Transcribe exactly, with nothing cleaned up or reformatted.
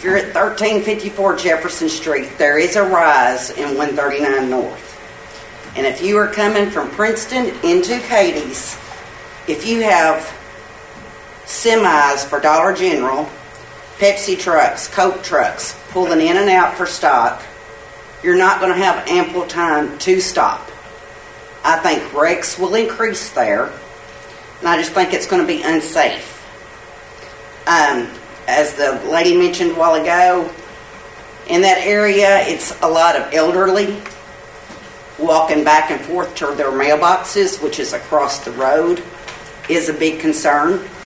you're at thirteen fifty-four Jefferson Street, there is a rise in one thirty-nine North. And if you are coming from Princeton into Cadiz, if you have semis for Dollar General, Pepsi trucks, Coke trucks, pulling in and out for stock, you're not going to have ample time to stop. I think wrecks will increase there, and I just think it's going to be unsafe. Um, as the lady mentioned a while ago, in that area, it's a lot of elderly walking back and forth to their mailboxes, which is across the road, is a big concern.